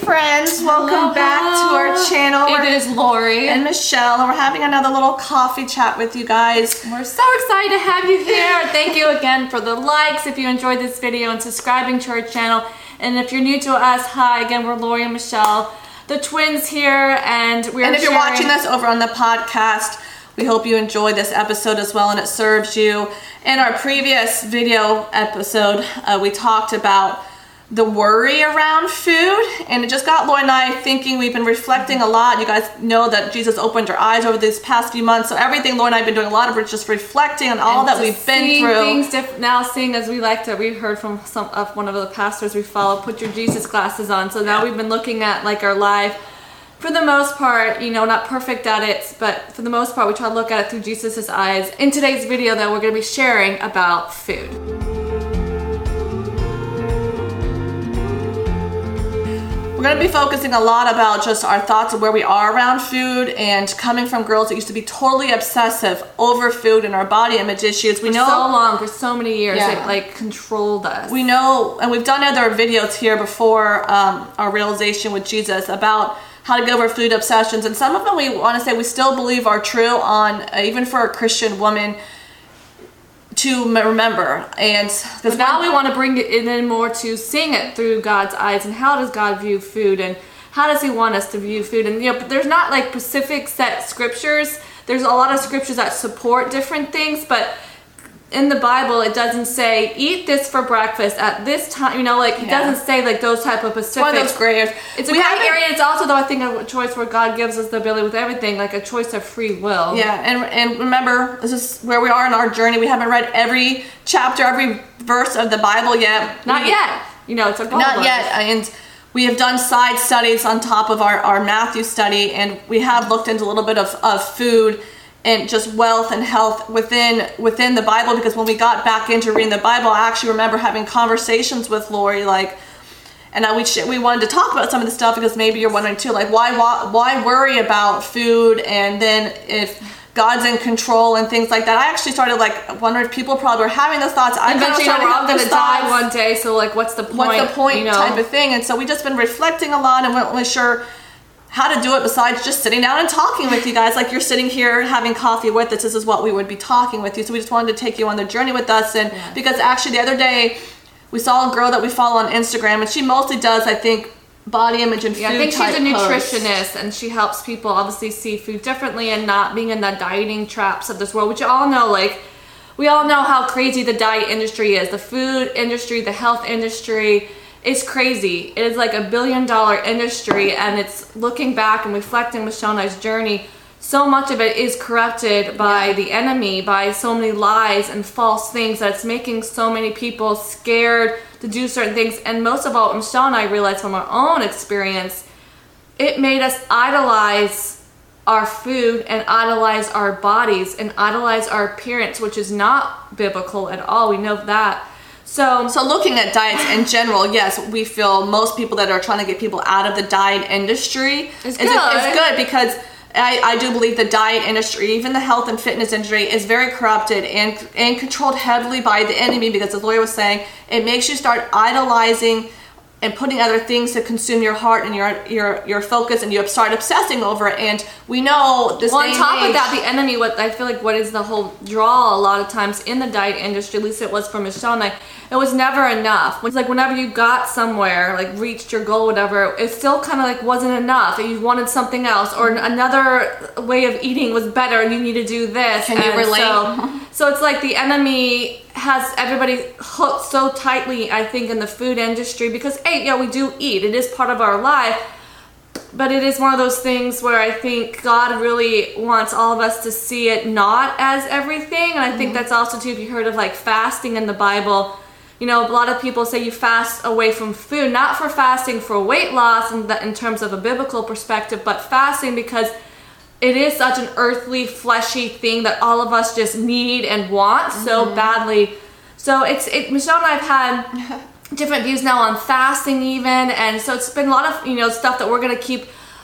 friends, welcome back to our channel. It is Lori and Michelle, and we're having another little coffee chat with you guys. We're so excited to have you here. Thank you again for the likes if you enjoyed this video and subscribing to our channel. And if you're new to us, hi again, we're Lori and Michelle, the twins here, and we're And if you're watching this over on the podcast, we hope you enjoyed this episode as well and it serves you. In our previous video episode, we talked about the worry around food, and it just got Lori and I thinking. We've been reflecting a lot. You guys know that Jesus opened our eyes over these past few months, so everything Lori and I have been doing a lot of it, just reflecting on all that we've been through. Now seeing as we heard from one of the pastors we follow, put your Jesus glasses on. So now we've been looking at like our life. For the most part, you know, not perfect at it, but for the most part, we try to look at it through Jesus's eyes. In today's video, though, we're going to be sharing about food. We're going to be focusing a lot about just our thoughts of where we are around food, and coming from girls that used to be totally obsessive over food and our body image issues. For so many years, it like controlled us. We know, and we've done other videos here before, our realization with Jesus about how to get over food obsessions, and some of them we want to say we still believe are true on, even for a Christian woman to remember. And but now we want to bring it in more to seeing it through God's eyes, and how does God view food, and how does he want us to view food. And you know, there's not like specific set scriptures. There's a lot of scriptures that support different things, but in the Bible, it doesn't say eat this for breakfast at this time. You know, like it doesn't say like those type of specifics. One of those gray areas. It's a gray area. It's also, though, I think a choice where God gives us the ability with everything, like a choice of free will. Yeah, and remember, this is where we are in our journey. We haven't read every chapter, every verse of the Bible yet. Not yet. You know, it's a goal. Not yet, and we have done side studies on top of our Matthew study, and we have looked into a little bit of food and just wealth and health within the Bible, because when we got back into reading the Bible, I actually remember having conversations with Lori, like, and we wanted to talk about some of the stuff, because maybe you're wondering too, like, why worry about food, and then if God's in control and things like that. I actually started like wondering if people probably were having those thoughts. I eventually, we're all going to die one day, so like, what's the point? What's the point, you know? Type of thing. And so we just been reflecting a lot, and weren't really sure how to do it besides just sitting down and talking with you guys. Like you're sitting here having coffee with us. This is what we would be talking with you. So we just wanted to take you on the journey with us. And because actually the other day we saw a girl that we follow on Instagram, and she mostly does, I think, body image and food. I think she's a posts. nutritionist, and she helps people obviously see food differently and not being in the dieting traps of this world, which you all know, like we all know how crazy the diet industry is. The food industry, the health industry, it's crazy. It is like $1 billion industry, and it's looking back and reflecting Michelle and I's journey. So much of it is corrupted by the enemy, by so many lies and false things, that it's making so many people scared to do certain things. And most of all, Michelle and I realized from our own experience, it made us idolize our food and idolize our bodies and idolize our appearance, which is not biblical at all. We know that. So looking at diets in general, yes, we feel most people that are trying to get people out of the diet industry is good, because I do believe the diet industry, even the health and fitness industry, is very corrupted and controlled heavily by the enemy, because as Lori was saying, it makes you start idolizing and putting other things to consume your heart and your focus, and you start obsessing over it. And we know this. Well, on top of that, the enemy, what I feel like, what is the whole draw a lot of times in the diet industry, at least it was for Michelle and I, it was never enough. It's like whenever you got somewhere, like reached your goal, whatever, it still kind of like wasn't enough. You wanted something else, or another way of eating was better, and you need to do this. Can you relate? So it's like the enemy has everybody hooked so tightly, I think, in the food industry, because we do eat. It is part of our life, but it is one of those things where I think God really wants all of us to see it not as everything. And I think that's also too, if you heard of like fasting in the Bible, you know, a lot of people say you fast away from food, not for fasting for weight loss in terms of a biblical perspective, but fasting because it is such an earthly, fleshy thing that all of us just need and want so badly. So Michelle and I have had different views now on fasting even, and so it's been a lot of, you know, stuff that we're going to keep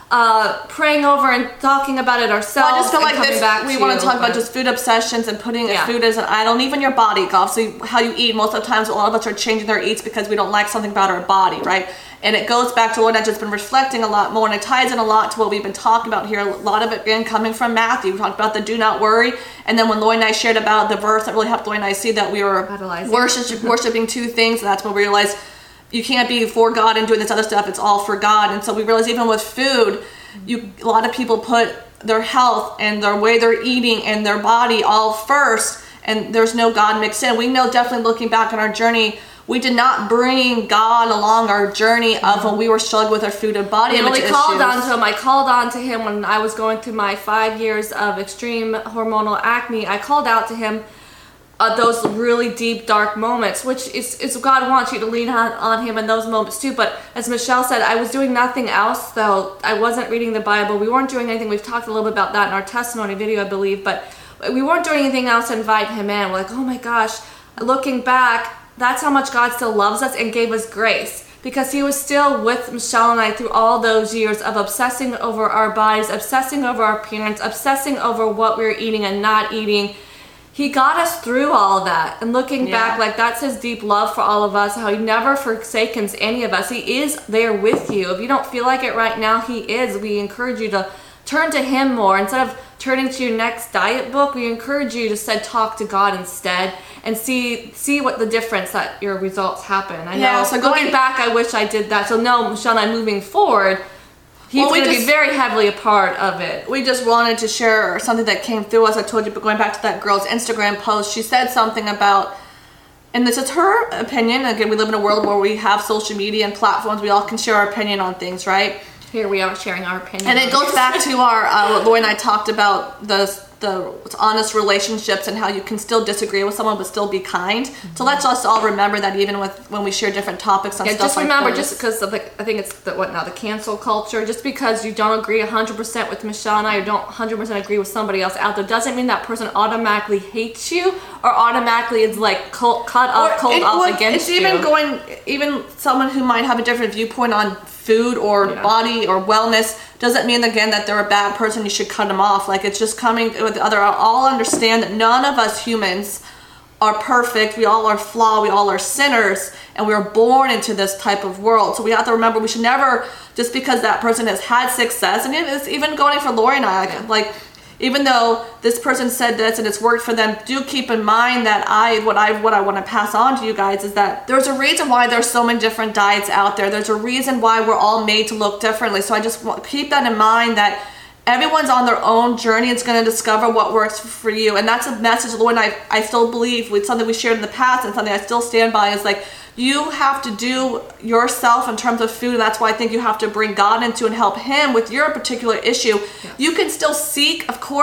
praying over and talking about it ourselves. Well, I just feel like we want to talk about but- just food obsessions and putting Yeah. food as an idol, and even your body. Obviously, how you eat. Most of the times, a lot of us are changing their eats because we don't like something about our body, right? And it goes back to what I've just been reflecting a lot more, and it ties in a lot to what we've been talking about here. A lot of it again coming from Matthew. We talked about the do not worry, and then when Lloyd and I shared about the verse that really helped Lloyd and I see that we were Idolizing. worshiping two things, and that's when we realized you can't be for God and doing this other stuff. It's all for God. And so we realized even with food, a lot of people put their health and their way they're eating and their body all first, and there's no God mixed in. We know definitely looking back on our journey, we did not bring God along our journey of when we were struggling with our food and body image issues. called on to him. I called on to him when I was going through my 5 years of extreme hormonal acne. I called out to him those really deep, dark moments, which is God wants you to lean on him in those moments too. But as Michelle said, I was doing nothing else, though. I wasn't reading the Bible. We weren't doing anything. We've talked a little bit about that in our testimony video, I believe. But we weren't doing anything else to invite him in. We're like, oh my gosh, looking back, that's how much God still loves us and gave us grace. Because he was still with Michelle and I through all those years of obsessing over our bodies, obsessing over our appearance, obsessing over what we were eating and not eating. He got us through all of that. And looking back, like that's his deep love for all of us, how he never forsakens any of us. He is there with you. If you don't feel like it right now, he is. We encourage you to turn to him more. Instead of turning to your next diet book, we encourage you to talk to God instead and see what the difference that your results happen. I know. So going back, I wish I did that. So no, Michelle and I moving forward, he's going to be very heavily a part of it. We just wanted to share something that came through us. I told you, but going back to that girl's Instagram post, she said something about, and this is her opinion. Again, we live in a world where we have social media and platforms. We all can share our opinion on things, right? Here we are sharing our opinion. And it goes back to our, what Lori and I talked about, the honest relationships and how you can still disagree with someone but still be kind. So let's us all remember that even when we share different topics on stuff just remember, like this. just because of I think it's the cancel culture, just because you don't agree 100% with Michelle and I, or don't 100% agree with somebody else out there, doesn't mean that person automatically hates you or automatically is like cold off against you. It's even someone who might have a different viewpoint on food or body or wellness doesn't mean again that they're a bad person. You should cut them off. Like, it's just coming with the other. All understand that none of us humans are perfect. We all are flawed. We all are sinners, and we are born into this type of world. So we have to remember we should never, just because that person has had success, and it's even going for Lori and I, like even though this person said this and it's worked for them, do keep in mind that what I want to pass on to you guys is that there's a reason why there's so many different diets out there. There's a reason why we're all made to look differently. So I just want keep that in mind, that everyone's on their own journey. It's going to discover what works for you. And that's a message, Lord, and I still believe with something we shared in the past and something I still stand by is like, you have to do yourself in terms of food, and that's why I think you have to bring God into and help him with your particular issue. Yes. You can still seek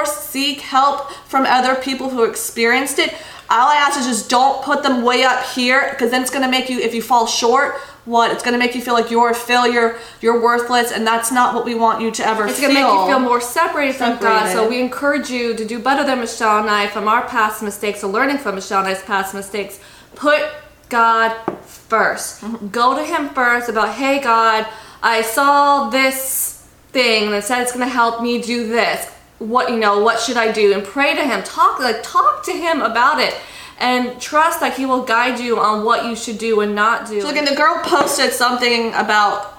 help from other people who experienced it. All I ask is just don't put them way up here, because then it's going to make you, if you fall short, it's going to make you feel like you're a failure, you're worthless, and that's not what we want you to ever feel. It's going to make you feel more separated from God. So we encourage you to do better than Michelle and I from our past mistakes, or learning from Michelle and I's past mistakes. Put God first. Go to him first about, hey God, I saw this thing that said it's going to help me do this. What should I do? And pray to him. Talk to him about it. And trust that he will guide you on what you should do and not do. So again, the girl posted something about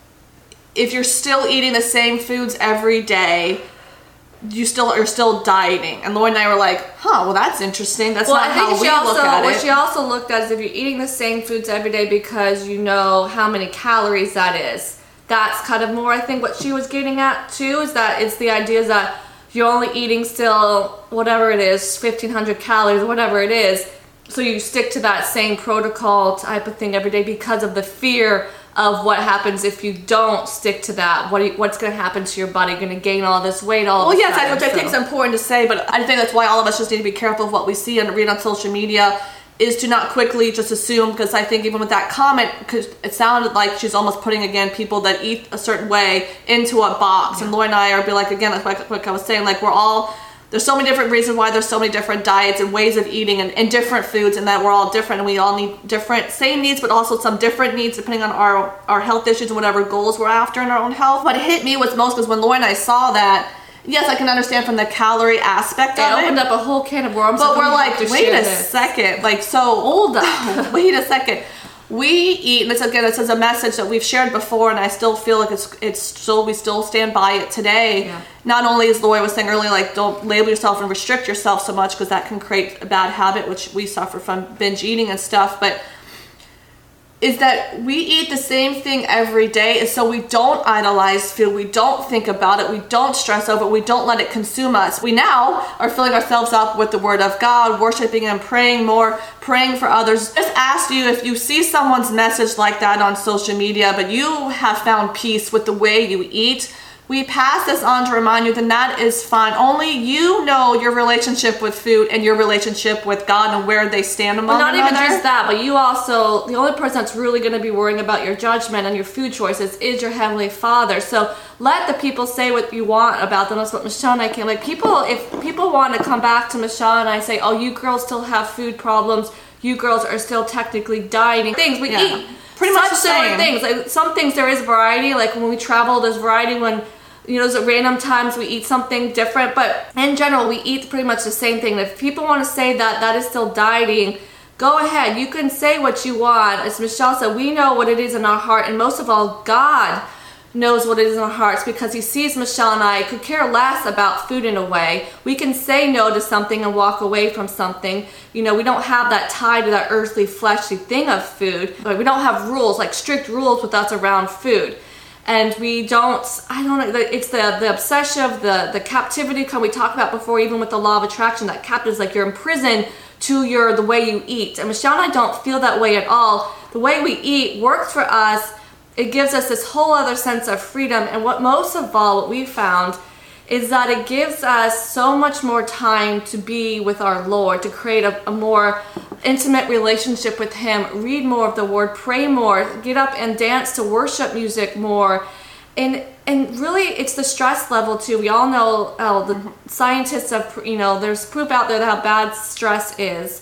if you're still eating the same foods every day, you're still dieting. And Lori and I were like, well, that's interesting. That's not how we look at it. What she also looked at is if you're eating the same foods every day because you know how many calories that is. That's kind of more, I think, what she was getting at too, is that it's the idea that you're only eating still whatever it is, 1,500 calories, whatever it is. So you stick to that same protocol type of thing every day because of the fear of what happens if you don't stick to that. What's going to happen to your body? You're going to gain all this weight, which I think is important to say, but I think that's why all of us just need to be careful of what we see and read on social media, is to not quickly just assume, because I think even with that comment, because it sounded like she's almost putting, again, people that eat a certain way into a box. And Lori and I are like, again, like I was saying, like there's so many different reasons why there's so many different diets and ways of eating and different foods, and that we're all different and we all need different, same needs, but also some different needs depending on our health issues and whatever goals we're after in our own health. What hit me was most was when Laura and I saw that, yes, I can understand from the calorie aspect of it. Opened up a whole can of worms. But we're like, wait a second. Like, so, hold up. Wait a second. We eat, and this is a message that we've shared before, and I still feel like it's still, we still stand by it today. Yeah. Not only, as Lori was saying earlier, like, don't label yourself and restrict yourself so much, because that can create a bad habit, which we suffer from binge eating and stuff, but is that we eat the same thing every day, and so we don't idolize food, we don't think about it, we don't stress over it, we don't let it consume us. We now are filling ourselves up with the Word of God, worshiping and praying more, praying for others. Just ask you, if you see someone's message like that on social media, but you have found peace with the way you eat, we pass this on to remind you that that is fine. Only you know your relationship with food and your relationship with God and where they stand among But not another. even just that, but you also, the only person that's really going to be worrying about your judgment and your food choices is your Heavenly Father. So let the people say what you want about them. That's what Michelle and I came, like, people, if people want to come back to Michelle and I say, oh, you girls still have food problems, you girls are still technically dieting, things we eat. Pretty much such the same similar things. Like, some things there is variety, like when we travel there's variety, when there's at random times we eat something different, but in general we eat pretty much the same thing. If people want to say that that is still dieting, go ahead, you can say what you want. As Michelle said, we know what it is in our heart, and most of all, God knows what it is in our hearts, because He sees Michelle and I could care less about food in a way. We can say no to something and walk away from something. We don't have that tie to that earthly, fleshly thing of food. But we don't have rules, like strict rules with us around food. And we don't, I don't know, it's the obsession of the captivity we talked about before, even with the law of attraction, that captive is like you're imprisoned to the way you eat. And Michelle and I don't feel that way at all. The way we eat works for us. It gives us this whole other sense of freedom. And what most of all, what we found is that it gives us so much more time to be with our Lord, to create a more intimate relationship with Him, read more of the Word, pray more, get up and dance to worship music more. And really, it's the stress level too. We all know, the scientists have, there's proof out there that how bad stress is.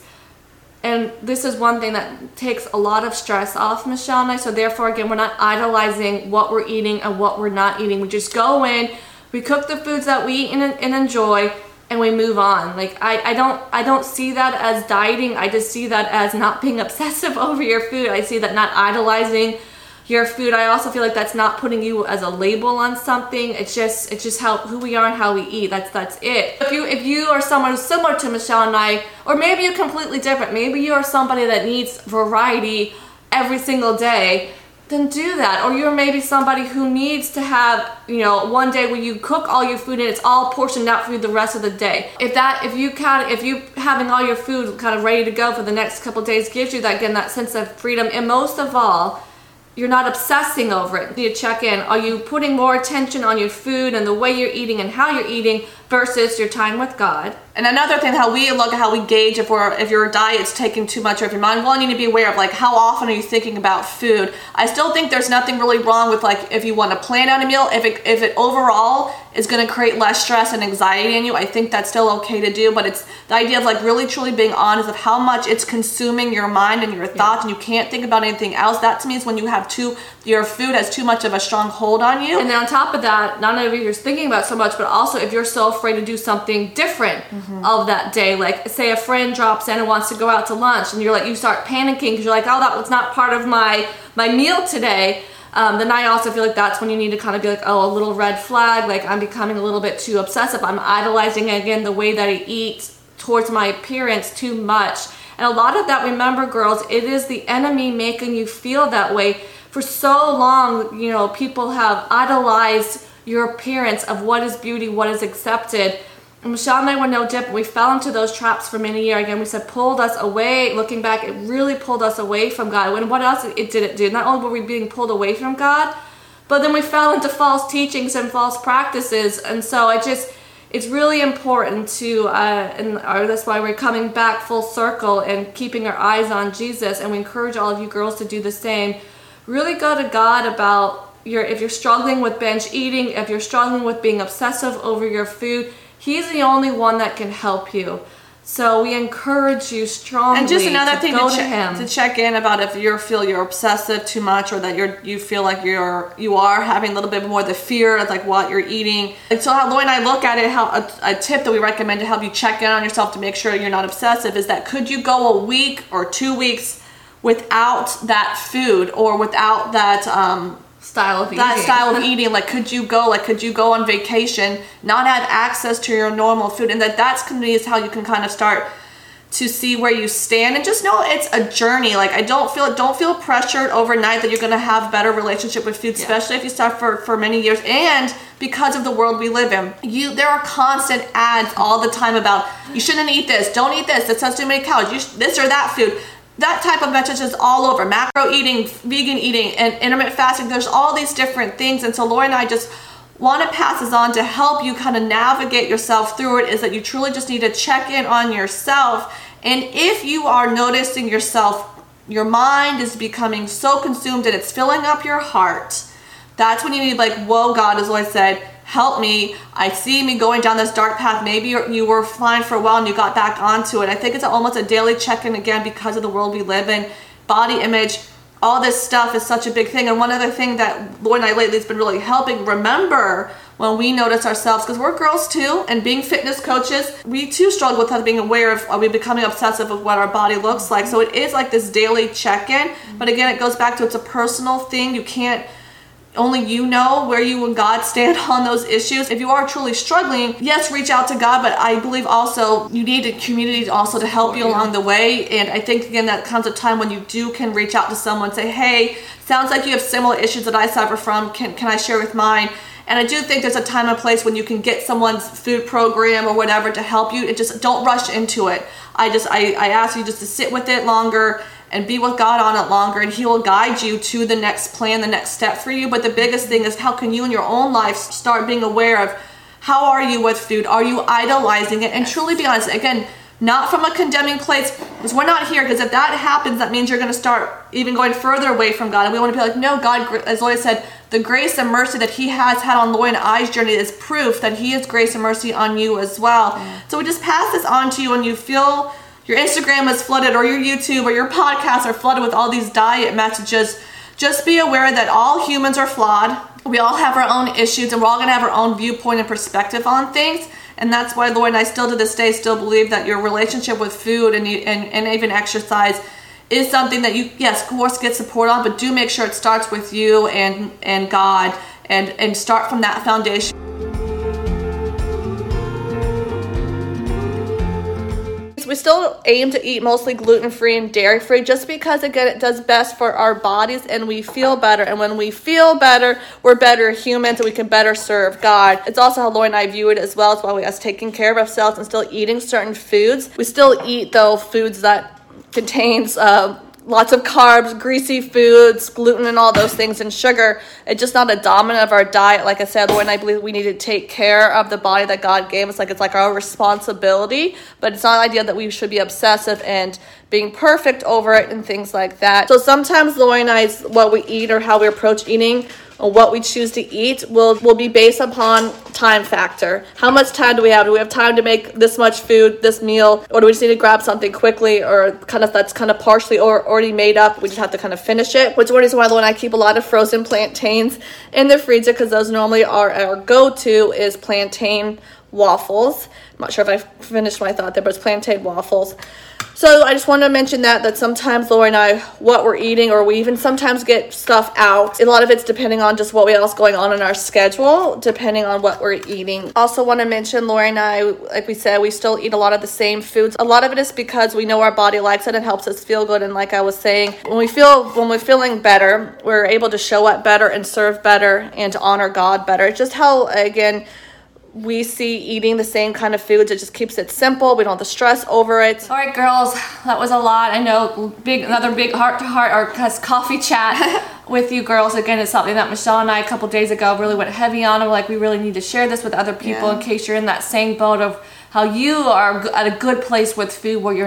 And this is one thing that takes a lot of stress off Michelle and I. So therefore, again, we're not idolizing what we're eating and what we're not eating. We just go in, we cook the foods that we eat and enjoy, and we move on. Like, I don't see that as dieting. I just see that as not being obsessive over your food. I see that not idolizing your food. I also feel like that's not putting you as a label on something. It's just who we are and how we eat. That's it. If you are someone who's similar to Michelle and I, or maybe you're completely different, maybe you are somebody that needs variety every single day, then do that. Or you're maybe somebody who needs to have, one day where you cook all your food and it's all portioned out for you the rest of the day. If you having all your food kind of ready to go for the next couple of days gives you that sense of freedom. And most of all, you're not obsessing over it. You check in. Are you putting more attention on your food and the way you're eating and how you're eating versus your time with God? And another thing, how we look at how we gauge if your diet's taking too much of your mind. Well, you need to be aware of, like, how often are you thinking about food? I still think there's nothing really wrong with, like, if you want to plan out a meal, if it overall is going to create less stress and anxiety in you, I think that's still okay to do. But it's the idea of, like, really truly being honest of how much it's consuming your mind and your thoughts, and you can't think about anything else. That to me is when you have your food has too much of a strong hold on you. And then on top of that, not only you're thinking about so much, but also if you're so afraid to do something different of that day, like say a friend drops in and wants to go out to lunch, and you start panicking because you're like, oh, that was not part of my meal today. Then I also feel like that's when you need to kind of be like, oh, a little red flag, like I'm becoming a little bit too obsessive. I'm idolizing, again, the way that I eat towards my appearance too much. And a lot of that, remember, girls, it is the enemy making you feel that way. For so long, people have idolized your appearance of what is beauty, what is accepted. And Michelle and I were no different. We fell into those traps for many years. Again, we said pulled us away. Looking back, it really pulled us away from God. When what else it did it do? Not only were we being pulled away from God, but then we fell into false teachings and false practices. And so it's really important to, and that's why we're coming back full circle and keeping our eyes on Jesus. And we encourage all of you girls to do the same. Really go to God about if you're struggling with binge eating, if you're struggling with being obsessive over your food, He's the only one that can help you. So we encourage you strongly and just another thing to check in about if you feel you're obsessive too much, or that you feel like you are having a little bit more the fear of like what you're eating. And so how Lori and I look at it, how a tip that we recommend to help you check in on yourself to make sure you're not obsessive is that could you go a week or 2 weeks without that food or without that style of eating? Like could you go on vacation, not have access to your normal food? And that's to me is how you can kind of start to see where you stand, and just know it's a journey. Like don't feel pressured overnight that you're going to have a better relationship with food, especially if you start for many years. And because of the world we live in, there are constant ads all the time about you shouldn't eat this, don't eat this, it has too many calories, this or that food. That type of message is all over. Macro eating, vegan eating, and intermittent fasting. There's all these different things. And so Lori and I just want to pass this on to help you kind of navigate yourself through it, is that you truly just need to check in on yourself. And if you are noticing your mind is becoming so consumed and it's filling up your heart, that's when you need like, whoa, God, as Lori said, help me. I see me going down this dark path. Maybe you were fine for a while and you got back onto it. I think it's almost a daily check-in again because of the world we live in. Body image, all this stuff is such a big thing. And one other thing that Lori and I lately has been really helping, remember when we notice ourselves, because we're girls too, and being fitness coaches, we too struggle with being aware of, are we becoming obsessive with what our body looks like? So it is like this daily check-in. But again, it goes back to it's a personal thing. You can't, only you know where you and God stand on those issues. If you are truly struggling, yes, reach out to God, but I believe also you need a community also to help you along the way. And I think, again, that comes a time when you can reach out to someone, say, hey, sounds like you have similar issues that I suffer from. Can I share with mine? And I do think there's a time and place when you can get someone's food program or whatever to help you. It just, don't rush into it. I ask you just to sit with it longer and be with God on it longer, and He will guide you to the next plan, the next step for you. But the biggest thing is, how can you in your own life start being aware of how are you with food? Are you idolizing it? And truly be honest, again, not from a condemning place, because we're not here, because if that happens, that means you're going to start even going further away from God. And we want to be like, no, God, as Lori said, the grace and mercy that He has had on Lori and I's journey is proof that He has grace and mercy on you as well. So we just pass this on to you, and you feel your Instagram is flooded, or your YouTube or your podcasts are flooded with all these diet messages. Just be aware that all humans are flawed. We all have our own issues, and we're all going to have our own viewpoint and perspective on things. And that's why Lori and I still to this day still believe that your relationship with food and even exercise is something that you, yes, of course, get support on, but do make sure it starts with you and God, and start from that foundation. We still aim to eat mostly gluten-free and dairy-free, just because, again, it does best for our bodies and we feel better. And when we feel better, we're better humans and we can better serve God. It's also how Lori and I view it as well. It's why us taking care of ourselves and still eating certain foods. We still eat, though, foods that contains lots of carbs, greasy foods, gluten, and all those things, and sugar. It's just not a dominant of our diet. Like I said, Lori and I believe we need to take care of the body that God gave us. It's like our responsibility, but it's not the idea that we should be obsessive and being perfect over it and things like that. So sometimes Lori and I, what we eat or how we approach eating or what we choose to eat will be based upon time factor. How much time do we have? Do we have time to make this much food, this meal, or do we just need to grab something quickly, or that's kind of partially or already made up? We just have to kind of finish it. Which is one reason why Lori and I keep a lot of frozen plantains in the freezer, because those normally are our go-to is plantain waffles. I'm not sure if I finished my thought there, but it's plantain waffles. So I just wanted to mention that sometimes Lori and I, what we're eating, or we even sometimes get stuff out. A lot of it's depending on just what else going on in our schedule, depending on what we're eating. Also want to mention Lori and I, like we said, we still eat a lot of the same foods. A lot of it is because we know our body likes it and helps us feel good. And like I was saying, when we're feeling better, we're able to show up better and serve better and to honor God better. It's just how, again, we see eating the same kind of foods. It just keeps it simple. We don't have to stress over it. All right, girls, that was a lot. I know another big heart-to-heart or coffee chat with you girls. Again, it's something that Michelle and I a couple days ago really went heavy on. Like, we really need to share this with other people in case you're in that same boat of how you are at a good place with food where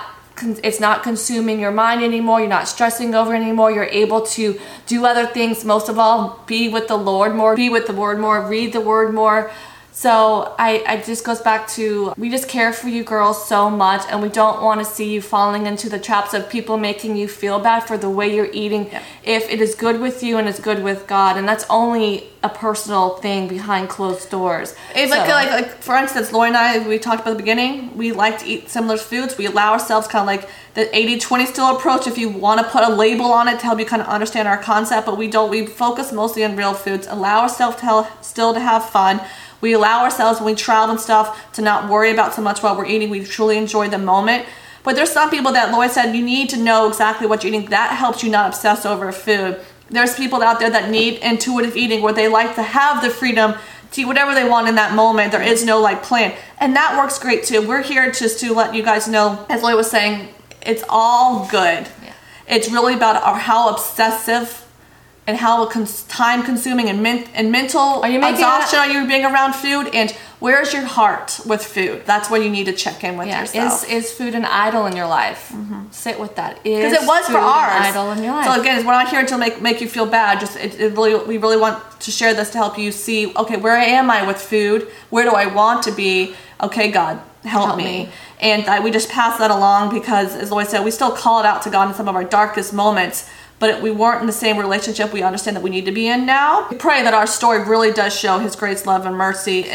it's not consuming your mind anymore. You're not stressing over it anymore. You're able to do other things. Most of all, be with the Lord more, be with the Word more, read the Word more. So I just goes back to, we just care for you girls so much, and we don't want to see you falling into the traps of people making you feel bad for the way you're eating. Yeah. If it is good with you and it's good with God, and that's only a personal thing behind closed doors. It's like for instance, Lori and I, we talked about at the beginning, we like to eat similar foods. We allow ourselves kind of like the 80-20 still approach, if you want to put a label on it to help you kind of understand our concept, but we don't. We focus mostly on real foods, allow ourselves still to have fun. We allow ourselves, when we travel and stuff, to not worry about so much while we're eating. We truly enjoy the moment. But there's some people that Lloyd said, you need to know exactly what you're eating. That helps you not obsess over food. There's people out there that need intuitive eating, where they like to have the freedom to eat whatever they want in that moment. There is no like plan. And that works great too. We're here just to let you guys know, as Lloyd was saying, it's all good. Yeah. It's really about how obsessive and how time-consuming and mental exhaustion are you being around food, and where's your heart with food? That's where you need to check in with yourself. Is food an idol in your life? Mm-hmm. Sit with that. Because it was for ours. An idol in your life. So again, we're not here to make you feel bad. Just we really want to share this to help you see, okay, where am I with food? Where do I want to be? Okay, God, help me. And we just pass that along because, as Lloyd said, we still call it out to God in some of our darkest moments. But we weren't in the same relationship we understand that we need to be in now. We pray that our story really does show His grace, love, and mercy. He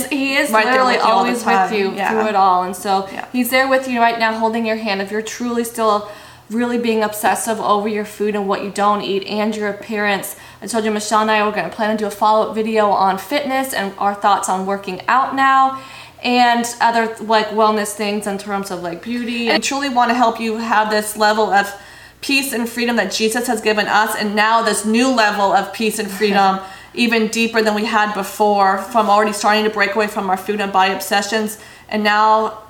is right literally always with you through it all. And so He's there with you right now, holding your hand. If you're truly still really being obsessive over your food and what you don't eat and your appearance, I told you Michelle and I were going to plan to do a follow-up video on fitness and our thoughts on working out now, and other like wellness things in terms of like beauty. And I truly want to help you have this level of peace and freedom that Jesus has given us, and now this new level of peace and freedom even deeper than we had before, from already starting to break away from our food and body obsessions, and now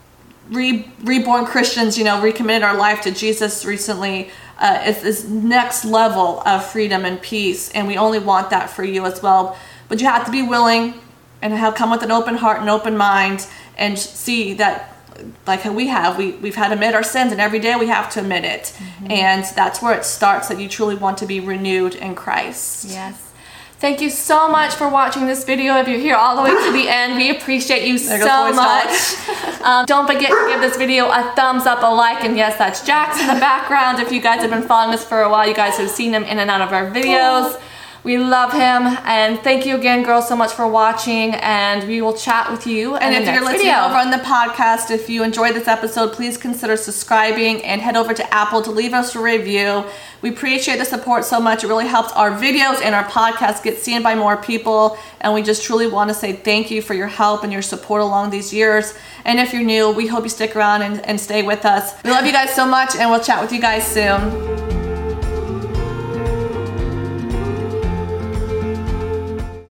reborn Christians, recommitted our life to Jesus recently. It's this next level of freedom and peace, and we only want that for you as well. But you have to be willing and come with an open heart and open mind, and see that, like we've had to admit our sins, and every day we have to admit it. Mm-hmm. And that's where it starts, that you truly want to be renewed in Christ. Yes. Thank you so much for watching this video. If you're here all the way to the end, we appreciate you so much. Don't forget to give this video a thumbs up, a like, and yes, that's Jax in the background. If you guys have been following us for a while, you guys have seen him in and out of our videos. We love him, and thank you again, girls, so much for watching, and we will chat with you in the next video. And if you're listening over on the podcast, if you enjoyed this episode, please consider subscribing and head over to Apple to leave us a review. We appreciate the support so much. It really helps our videos and our podcast get seen by more people, and we just truly want to say thank you for your help and your support along these years. And if you're new, we hope you stick around and stay with us. We love you guys so much, and we'll chat with you guys soon.